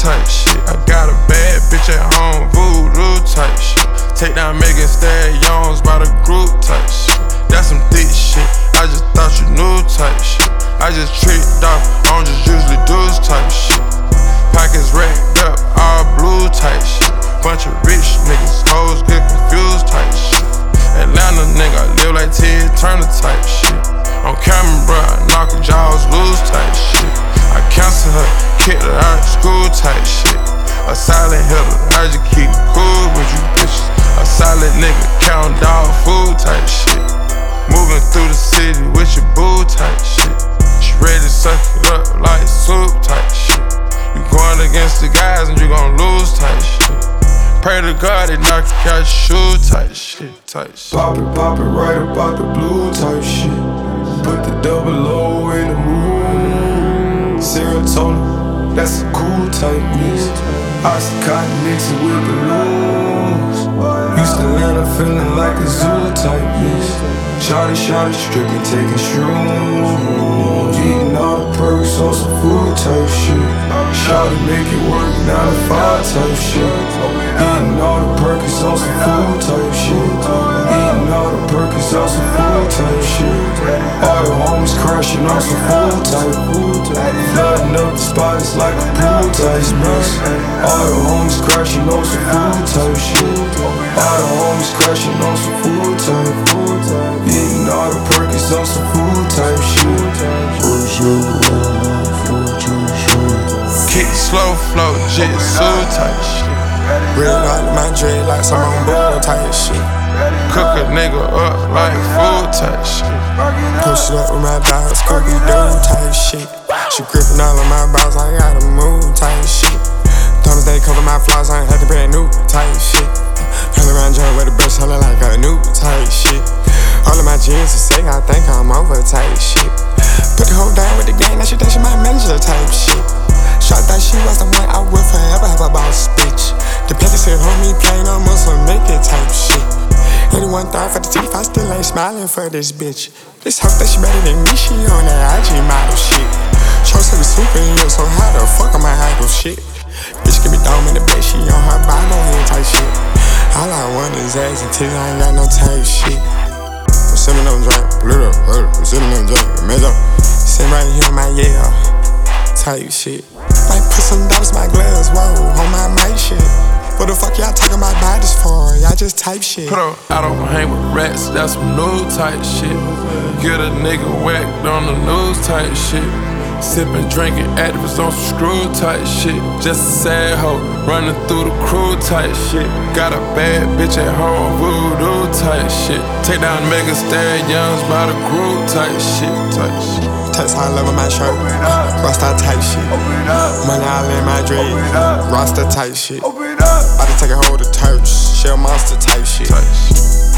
type shit. I got a bad bitch at home, voodoo type shit. Take down Megan Stallions by the group type shit. That's some thick shit, I just thought you knew type shit. I just tricked off, I don't just usually do this type shit. Pockets racked up, all blue type shit. Bunch of rich niggas, hoes get confused type shit. Atlanta nigga, live like Ted Turner type shit. On camera, bruh, I knock her jaws loose type shit. I cancel her, kicked her out of school type shit. A silent hitter, I just keep it cool with you bitches. A solid nigga, count dog food type shit. Moving through the city with your boo type shit. She ready to suck it up like soup type shit. You going against the guys and you gon' lose type shit. Pray to God they knock you out your shoe type shit, type shit. Pop it right about the blue type shit. Put the double O in the moon. Serotonin, that's a cool type mix. Oxycontin mixing with the loose. Used to Atlanta feeling like a zoo type mix. Shawty, stripping, taking shrooms. Eating all the perks on some food type shit. Shawty make it work 9 to 5 type shit. Eating all the perks on some food type shit. Eating all the perks on some food type shit. All the homies crashing on some food type. Flooding up the spot, it's like a pool type mix. All the homies crashing on some food type shit. All the homies crashing on some food type. Eating all the perks on some food type shit. Kick slow flow, jitsu type shit. Real out of my dread like some on bull type shit. Cook a nigga up like food type shit. Push it up with my dogs, Scooby-Doo type shit. She gripping all of my balls, I gotta move type shit. Thomas they cover my flaws, I ain't had to brand new type shit. Hell around joint with the brush, I look like a new type shit. All of my jeans are say I think I'm over type shit. Put the hoe down with the gang, now she think she my manager type shit. Shot that she was the one I would forever have a boss bitch. The petty said homie plain on muscle make it type shit. 81 thought for the teeth, I still ain't smiling for this bitch. This hoe that she better than me, she on that IG model shit. Show said we super in here, so how the fuck am I idle shit? Bitch give me dome in the bed, she on her Bible head type shit. All I want is ass until I ain't got no type shit. I'm sipping on drink, blue up, I'm sipping on drink, measure. Sit right here in my yeah, type shit. Might put some dollars in my gloves, whoa, on my mic shit. What the fuck y'all talking about bodies for? Y'all just type shit. Put her out on hang with rats, that's some new type shit. Get a nigga whacked on the news type shit. Sippin', drinking, activists on some screw type shit. Just a sad hoe, running through the crew type shit. Got a bad bitch at home, voodoo type shit. Take down Megan Stallions by the group type shit, type shit. Text all over my shirt, Rasta type shit. Money all in my dread, Rasta type shit. About to take a hold of Turks, Shell Monster type shit.